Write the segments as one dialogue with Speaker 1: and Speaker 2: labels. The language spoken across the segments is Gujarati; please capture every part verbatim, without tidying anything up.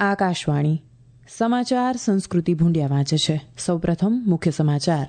Speaker 1: આકાશવાણી સમાચાર સંસ્કૃતિ ભૂંડિયા વાંચે છે. સૌપ્રથમ મુખ્ય સમાચાર.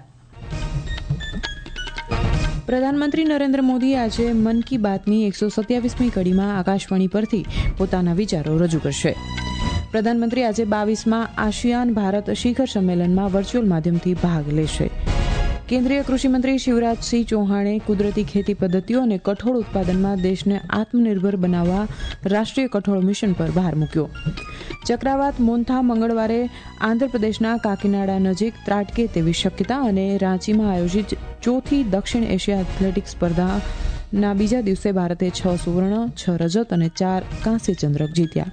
Speaker 1: પ્રધાનમંત્રી નરેન્દ્ર મોદી આજે મન કી બાતની એકસો સત્યાવીસમી કડીમાં આકાશવાણી પરથી પોતાના વિચારો રજૂ કરશે. પ્રધાનમંત્રી આજે બાવીસમાં આસિયાન ભારત શિખર સંમેલનમાં વર્ચ્યુઅલ માધ્યમથી ભાગ લેશે. કેન્દ્રીય કૃષિમંત્રી શિવરાજસિંહ ચૌહાણે કુદરતી ખેતી પદ્ધતિઓ અને કઠોળ ઉત્પાદનમાં દેશને આત્મનિર્ભર બનાવવા રાષ્ટ્રીય કઠોળ મિશન પર ભાર મૂક્યો. ચક્રાવાત મોન્થા મંગળવારે આંધ્રપ્રદેશના કાકીનાડા નજીક ત્રાટકે તેવી શક્યતા અને રાંચીમાં આયોજિત ચોથી દક્ષિણ એશિયા એથ્લેટિક્સ સ્પર્ધાના બીજા દિવસે ભારતે છ સુવર્ણ, છ રજત અને ચાર કાંસ્ય ચંદ્રક જીત્યા.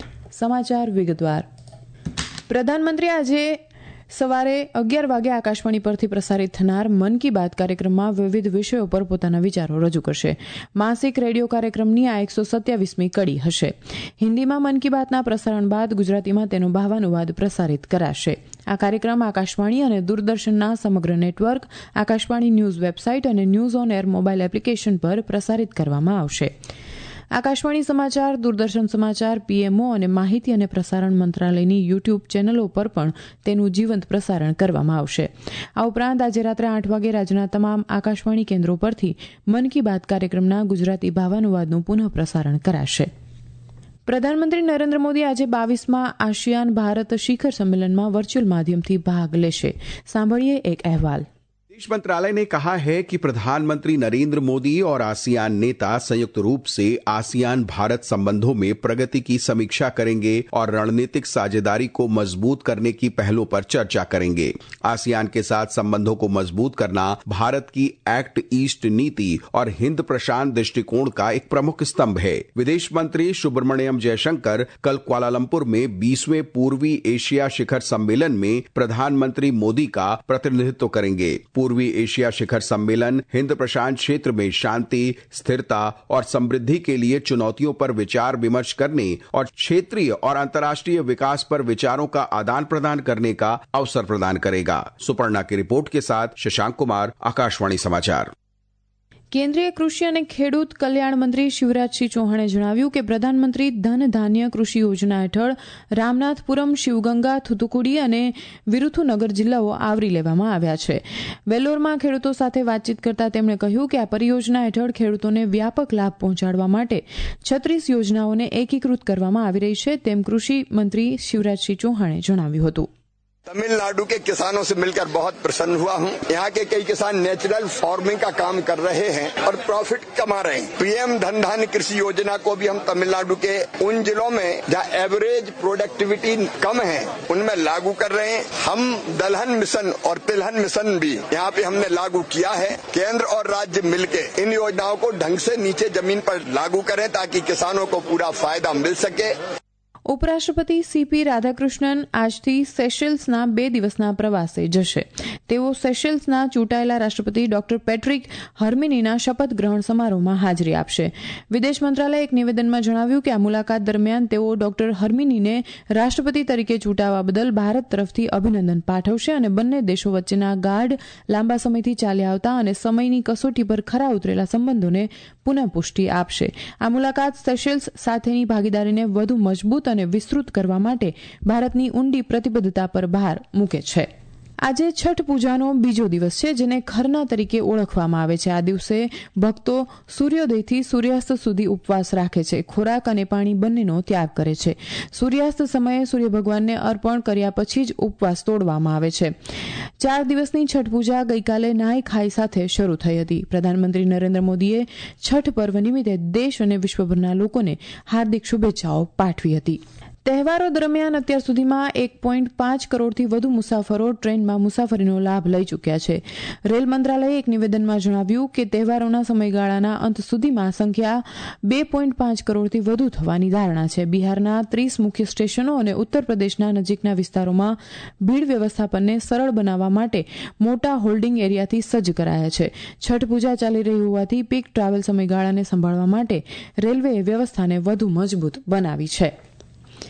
Speaker 1: સમાચાર વિગતવાર. પ્રધાનમંત્રી આજે સવારે અગિયાર વાગે આકાશવાણી પરથી પ્રસારિત થનાર મન કી બાત કાર્યક્રમમાં વિવિધ વિષયો પર પોતાના વિચારો રજૂ કરશે. માસિક રેડિયો કાર્યક્રમની આ એકસો સત્યાવીસમી કડી હશે. હિન્દીમાં મન કી બાતના પ્રસારણ બાદ ગુજરાતીમાં તેનો ભાવાનુવાદ પ્રસારિત કરાશે. આ કાર્યક્રમ આકાશવાણી અને દૂરદર્શનના સમગ્ર નેટવર્ક, આકાશવાણી ન્યૂઝ વેબસાઇટ અને news on air mobile application પર પ્રસારિત કરવામાં આવશે. આકાશવાણી સમાચાર, દૂરદર્શન સમાચાર, પીએમઓ અને માહિતી અને પ્રસારણ મંત્રાલયની યુટ્યુબ ચેનલો પર પણ તેનું જીવંત પ્રસારણ કરવામાં આવશે. આ ઉપરાંત આજે રાત્રે આઠ વાગે રાજ્યના તમામ આકાશવાણી કેન્દ્રો પરથી મન કી બાત કાર્યક્રમના ગુજરાતી ભાવાનુવાદનું પુનઃ પ્રસારણ કરાશે. પ્રધાનમંત્રી નરેન્દ્ર મોદી આજે બાવીસમાં આસિયાન ભારત શિખર સંમેલનમાં વર્ચ્યુઅલ માધ્યમથી ભાગ લેશે. સાંભળીએ એક અહેવાલ.
Speaker 2: विदेश मंत्रालय ने कहा है कि प्रधानमंत्री नरेंद्र मोदी और आसियान नेता संयुक्त रूप से आसियान भारत संबंधों में प्रगति की समीक्षा करेंगे और रणनीतिक साझेदारी को मजबूत करने की पहलों पर चर्चा करेंगे. आसियान के साथ संबंधों को मजबूत करना भारत की एक्ट ईस्ट नीति और हिंद प्रशांत दृष्टिकोण का एक प्रमुख स्तंभ है. विदेश मंत्री सुब्रमण्यम जयशंकर कल क्वालालंपुर में बीसवें पूर्वी एशिया शिखर सम्मेलन में प्रधानमंत्री मोदी का प्रतिनिधित्व करेंगे. पूर्वी एशिया शिखर सम्मेलन हिंद प्रशांत क्षेत्र में शांति, स्थिरता और समृद्धि के लिए चुनौतियों पर विचार विमर्श करने और क्षेत्रीय और अंतर्राष्ट्रीय विकास पर विचारों का आदान प्रदान करने का अवसर प्रदान करेगा. सुपर्णा की रिपोर्ट के साथ शशांक कुमार, आकाशवाणी समाचार.
Speaker 1: કેન્દ્રીય કૃષિ અને ખેડૂત કલ્યાણ મંત્રી શિવરાજસિંહ ચૌહાણે જણાવ્યું કે પ્રધાનમંત્રી ધન ધાન્ય કૃષિ યોજના હેઠળ રામનાથપુરમ, શિવગંગા, થુતુકુડી અને વિરુથુનગર જિલ્લાઓ આવરી લેવામાં આવ્યા છે. વેલ્લોરમાં ખેડૂતો સાથે વાતચીત કરતા તેમણે કહ્યું કે આ પરિયોજના હેઠળ ખેડૂતોને વ્યાપક લાભ પહોંચાડવા માટે છત્રીસ યોજનાઓને એકીકૃત કરવામાં આવી રહી છે, તેમ કૃષિ મંત્રી શિવરાજસિંહ ચૌહાણે જણાવ્યું હતું.
Speaker 3: तमिलनाडु के किसानों से मिलकर बहुत प्रसन्न हुआ हूँ. यहाँ के कई किसान नेचुरल फार्मिंग का काम कर रहे हैं और प्रॉफिट कमा रहे हैं. पीएम धन धान्य कृषि योजना को भी हम तमिलनाडु के उन जिलों में जहाँ एवरेज प्रोडक्टिविटी कम है उनमें लागू कर रहे हैं. हम दलहन मिशन और तिलहन मिशन भी यहाँ पे हमने लागू किया है. केंद्र और राज्य मिलकर इन योजनाओं को ढंग से नीचे जमीन पर लागू करें ताकि किसानों को पूरा फायदा मिल सके.
Speaker 1: ઉપરાષ્ટ્રપતિ સીપી રાધાકૃષ્ણન આજથી સેશેલ્સના બે દિવસના પ્રવાસે જશે. તેઓ સેશેલ્સના ચૂંટાયેલા રાષ્ટ્રપતિ ડોક્ટર પેટ્રિક હર્મિનીના શપથ ગ્રહણ સમારોહમાં હાજરી આપશે. વિદેશ મંત્રાલયે એક નિવેદનમાં જણાવ્યું કે આ મુલાકાત દરમિયાન તેઓ ડોક્ટર હર્મિનીને રાષ્ટ્રપતિ તરીકે ચૂંટાવા બદલ ભારત તરફથી અભિનંદન પાઠવશે અને બંને દેશો વચ્ચેના ગાઢ, લાંબા સમયથી ચાલ્યા આવતા અને સમયની કસોટી પર ખરા ઉતરેલા સંબંધોને પુનઃપુષ્ટિ આપશે. આ મુલાકાત સેશેલ્સ સાથેની ભાગીદારીને વધુ મજબૂત અને વિસ્તૃત કરવા માટે ભારતની ઊંડી પ્રતિબદ્ધતા પર ભાર મૂકે છે. આજે છઠ પૂજાનો બીજો દિવસ છે, જેને ખરના તરીકે ઓળખવામાં આવે છે. આ દિવસે ભક્તો સૂર્યોદયથી સૂર્યાસ્ત સુધી ઉપવાસ રાખે છે, ખોરાક અને પાણી બંનેનો ત્યાગ કરે છે. સૂર્યાસ્ત સમયે સૂર્ય ભગવાનને અર્પણ કર્યા પછી જ ઉપવાસ તોડવામાં આવે છે. ચાર દિવસની છઠ પૂજા ગઈકાલે નહાઈ ખાઈ સાથે શરૂ થઈ હતી. પ્રધાનમંત્રી નરેન્દ્ર મોદીએ છઠ પર્વ નિમિત્તે દેશ અને વિશ્વભરના લોકોને હાર્દિક શુભેચ્છાઓ પાઠવી હતી. તહેવારો દરમિયાન અત્યાર સુધીમાં એક પોઈન્ટ પાંચ કરોડથી વધુ મુસાફરો ટ્રેનમાં મુસાફરીનો લાભ લઈ ચૂક્યા છે. રેલ મંત્રાલયે એક નિવેદનમાં જણાવ્યું કે તહેવારોના સમયગાળાના અંત સુધીમાં સંખ્યા બે પોઈન્ટ પાંચ કરોડથી વધુ થવાની ધારણા છે. બિહારના ત્રીસ મુખ્ય સ્ટેશનો અને ઉત્તર પ્રદેશના નજીકના વિસ્તારોમાં ભીડ વ્યવસ્થાપનને સરળ બનાવવા માટે મોટા હોલ્ડિંગ એરિયાથી સજ્જ કરાયા છે. છઠ પૂજા ચાલી રહી હોવાથી પીક ટ્રાવેલ સમયગાળાને સંભાળવા માટે રેલવેએ વ્યવસ્થાને વધુ મજબૂત બનાવી છે.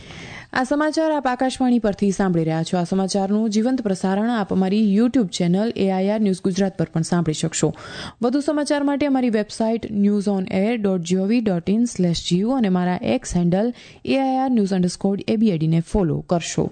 Speaker 1: આ સમાચાર આપ આકાશવાણી પરથી સાંભળી રહ્યા છો. આ સમાચારનું જીવંત પ્રસારણ આપ અમારી YouTube channel AIR news Gujarat પર પણ સાંભળી શકશો. વધુ સમાચાર માટે અમારી website news on air dot GOV dot in slash geo અને મારા X handle AIR news underscore એબીએડીને ફોલો કરશો.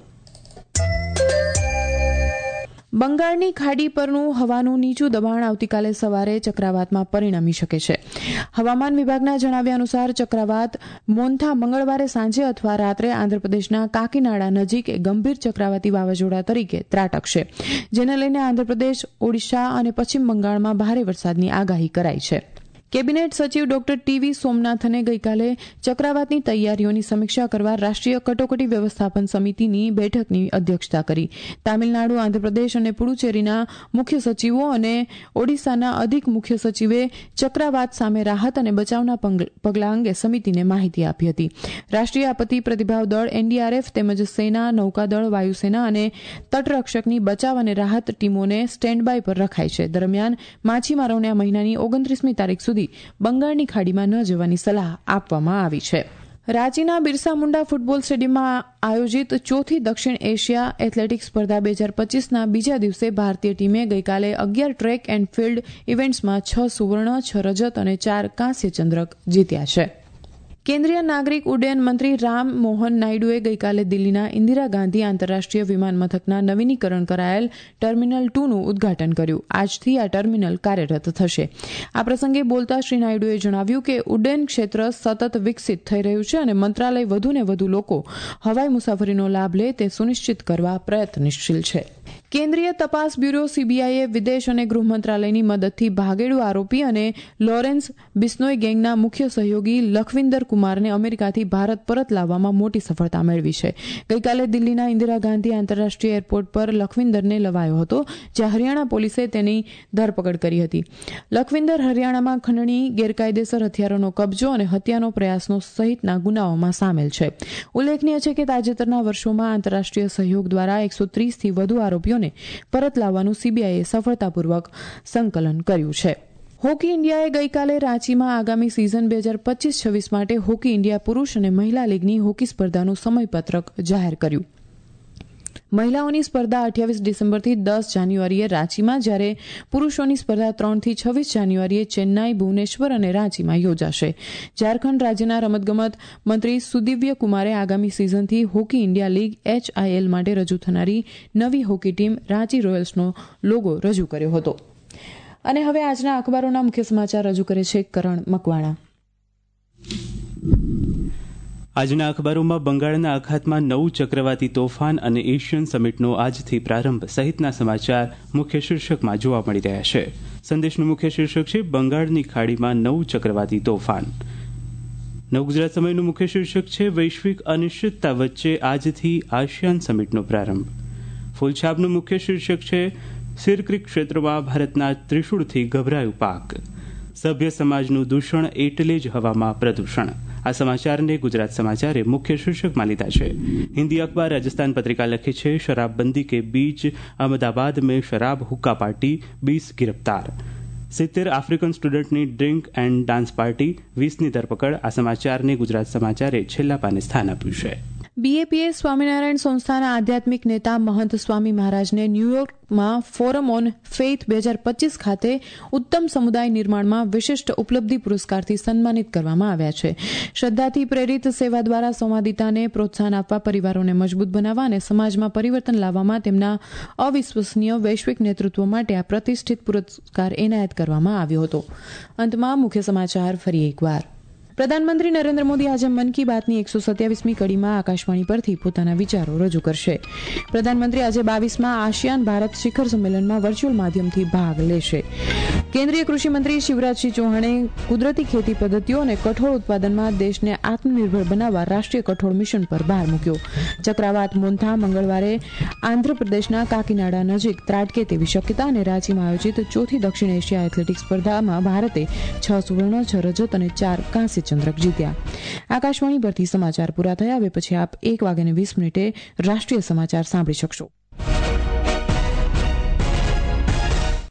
Speaker 1: બંગાળની ખાડી પરનું હવાનું નીચું દબાણ આવતીકાલે સવારે ચક્રવાતમાં પરિણમી શકે છે. હવામાન વિભાગના જણાવ્યા અનુસાર ચક્રવાત મોન્થા મંગળવારે સાંજે અથવા રાત્રે આંધ્રપ્રદેશના કાકીનાડા નજીક ગંભીર ચક્રવાતી વાવાઝોડા તરીકે ત્રાટકશે, જેને લઈને આંધ્રપ્રદેશ, ઓડિશા અને પશ્ચિમ બંગાળમાં ભારે વરસાદની આગાહી કરાઈ છે. કેબિનેટ સચિવ ડોક્ટર ટીવી સોમનાથને ગઈકાલે ચક્રવાતની તૈયારીઓની સમીક્ષા કરવા રાષ્ટ્રીય કટોકટી વ્યવસ્થાપન સમિતિની બેઠકની અધ્યક્ષતા કરી. તામિલનાડુ, આંધ્રપ્રદેશ અને પુડુચેરીના મુખ્ય સચિવો અને ઓડિશાના અધિક મુખ્ય સચિવે ચક્રવાત સામે રાહત અને બચાવના પગલાં અંગે સમિતિને માહિતી આપી હતી. રાષ્ટ્રીય આપત્તિ પ્રતિભાવ દળ એનડીઆરએફ તેમજ સેના, નૌકાદળ, વાયુસેના અને તટરક્ષકની બચાવ અને રાહત ટીમોને સ્ટેન્ડ બાય પર રખાઈ છે. દરમિયાન માછીમારોને આ મહિનાની ઓગણત્રીસમી તારીખ સુધી બંગાળની ખાડીમાં ન જવાની સલાહ આપવામાં આવી છે. રાંચીના બિરસા મુંડા ફૂટબોલ સ્ટેડિયમમાં આયોજિત ચોથી દક્ષિણ એશિયા એથ્લેટિક્સ સ્પર્ધા બે હજાર પચીસના બીજા દિવસે ભારતીય ટીમે ગઈકાલે અગિયાર ટ્રેક એન્ડ ફિલ્ડ ઇવેન્ટ્સમાં છ સુવર્ણ, છ રજત અને ચાર કાંસ્ય ચંદ્રક જીત્યા છે. કેન્દ્રીય નાગરિક ઉડ્ડયન મંત્રી રામ મોહન નાયડુએ ગઈકાલે દિલ્હીના ઇન્દિરા ગાંધી આંતરરાષ્ટ્રીય વિમાન મથકના નવીનીકરણ કરાયેલ ટર્મિનલ ટુનું ઉદઘાટન કર્યું. આજથી આ ટર્મિનલ કાર્યરત થશે. આ પ્રસંગે બોલતા શ્રી નાયડુએ જણાવ્યું કે ઉડ્ડયન ક્ષેત્ર સતત વિકસિત થઈ રહ્યું છે અને મંત્રાલય વધુને વધુ લોકો હવાઈ મુસાફરીનો લાભ લે તે સુનિશ્ચિત કરવા પ્રયત્નશીલ છે. કેન્દ્રીય તપાસ બ્યુરો સીબીઆઈએ વિદેશ અને ગૃહ મંત્રાલયની મદદથી ભાગેડુ આરોપી અને લોરેન્સ બિશ્નોઈ ગેંગના મુખ્ય સહયોગી લખવિન્દર કુમારને અમેરિકાથી ભારત પરત લાવવામાં મોટી સફળતા મેળવી છે. ગઈકાલે દિલ્હીના ઇન્દિરા ગાંધી આંતરરાષ્ટ્રીય એરપોર્ટ પર લખવિન્દરને લવાયો હતો, જ્યાં હરિયાણા પોલીસે તેની ધરપકડ કરી હતી. લખવિન્દર હરિયાણામાં ખંડણી, ગેરકાયદેસર હથિયારોનો કબજો અને હત્યાનો પ્રયાસનો સહિતના ગુનાઓમાં સામેલ છે. ઉલ્લેખનીય છે કે તાજેતરના વર્ષોમાં આંતરરાષ્ટ્રીય સહયોગ દ્વારા એકસો ત્રીસથી વધુ આરોપીઓને પરત લાવવાનું સીબીઆઈએ સફળતાપૂર્વક સંકલન કર્યું છે. હોકી ઇન્ડિયાએ ગઈકાલે રાંચીમાં આગામી સિઝન બે હજાર પચીસ છવ્વીસ માટે હોકી ઇન્ડિયા પુરુષ અને મહિલા લીગની હોકી સ્પર્ધાનું સમયપત્રક જાહેર કર્યું. મહિલાઓની સ્પર્ધા અઠ્યાવીસ ડિસેમ્બરથી દસ જાન્યુઆરીએ રાંચીમાં, જ્યારે પુરુષોની સ્પર્ધા ત્રણથી છવ્વીસ જાન્યુઆરીએ ચેન્નાઈ, ભુવનેશ્વર અને રાંચીમાં યોજાશે. ઝારખંડ રાજ્યના રમતગમત મંત્રી સુદિવ્ય કુમારે આગામી સિઝનથી હોકી ઇન્ડિયા લીગ એચઆઈએલ માટે રજૂ થનારી નવી હોકી ટીમ રાંચી રોયલ્સનો લોગો રજૂ કર્યો હતો. અને હવે આજના અખબારોના મુખ્ય સમાચાર રજૂ કરે છે કરણ મકવાણા.
Speaker 4: આજના અખબારોમાં બંગાળના અખાતમાં નવું ચક્રવાતી તોફાન અને એશિયન સમિટનો આજથી પ્રારંભ સહિતના સમાચાર મુખ્ય શીર્ષકમાં જોવા મળી રહ્યા છે. સંદેશનું મુખ્ય શીર્ષક છે બંગાળની ખાડીમાં નવું ચક્રવાતી તોફાન. નવ ગુજરાત સમયનું મુખ્ય શીર્ષક છે વૈશ્વિક અનિશ્ચિતતા વચ્ચે આજથી આસિયાન સમિટનો પ્રારંભ. ફૂલછાપનું મુખ્ય શીર્ષક છે સિરક્રિક ક્ષેત્રમાં ભારતના ત્રિશુળથી ગભરાયું પાક. સભ્ય સમાજનું દૂષણ એટલે જ હવામાં પ્રદૂષણ. આ સમાચારને ગુજરાત સમાચારે મુખ્ય શીર્ષકમાં લીધા છે. હિન્દી અખબાર રાજસ્થાન પત્રિકા લખે છે શરાબબંધી કે બીચ અહમદાબાદ में शराब हुक्का पार्टी बीस गिरफ्तार. સિત્તેર આફ્રિકન સ્ટુડન્ટની ડ્રિંક એન્ડ ડાન્સ પાર્ટી, વીસની ધરપકડ. આ સમાચારને ગુજરાત સમાચારે છેલ્લા પાને સ્થાન આપ્યું છે.
Speaker 1: બીએપીએ સ્વામિનારાયણ સંસ્થાના આધ્યાત્મિક નેતા મહંત સ્વામી મહારાજને ન્યૂયોર્કમાં ફોરમ ઓન ફેઇથ બે હજાર પચીસ ખાતે ઉત્તમ સમુદાય નિર્માણમાં વિશિષ્ટ ઉપલબ્ધિ પુરસ્કારથી સન્માનિત કરવામાં આવ્યા છે. શ્રદ્ધાથી પ્રેરિત સેવા દ્વારા સંવાદિતાને પ્રોત્સાહન આપવા, પરિવારોને મજબૂત બનાવવા અને સમાજમાં પરિવર્તન લાવવામાં તેમના અવિશ્વસનીય વૈશ્વિક નેતૃત્વ માટે આ પ્રતિષ્ઠિત પુરસ્કાર એનાયત કરવામાં આવ્યો હતો. અંતમાં મુખ્ય સમાચાર ફરી એકવાર. પ્રધાનમંત્રી નરેન્દ્ર મોદી આજે મન કી બાતની એકસો સત્યાવીસમી કડીમાં આકાશવાણી પરથી પોતાના વિચારો રજૂ કરશે. પ્રધાનમંત્રી આજે બાવીસમાં આસિયાન ભારત શિખર સંમેલનમાં વર્ચ્યુઅલ માધ્યમથી ભાગ લેશે. કેન્દ્રીય કૃષિ મંત્રી શિવરાજસિંહ ચૌહાણે કુદરતી ખેતી પદ્ધતિઓ અને કઠોળ ઉત્પાદનમાં દેશને આત્મનિર્ભર બનાવવા રાષ્ટ્રીય કઠોળ મિશન પર ભાર મૂક્યો. ચક્રવાત મોન્થા મંગળવારે આંધ્રપ્રદેશના કાકીનાડા નજીક ત્રાટકે તેવી શક્યતા અને રાંચીમાં આયોજિત ચોથી દક્ષિણ એશિયા એથ્લેટિક્સ સ્પર્ધામાં ભારતે છ સુવર્ણ, છ રજત અને ચાર કાંસ્ય ચંદ્રક જીત્યા. આકાશવાણી પરથી સમાચાર પૂરા થયા. હવે પછી આપ એક વાગ્યાને વીસ મિનિટે રાષ્ટ્રીય સમાચાર સાંભળી શકશો.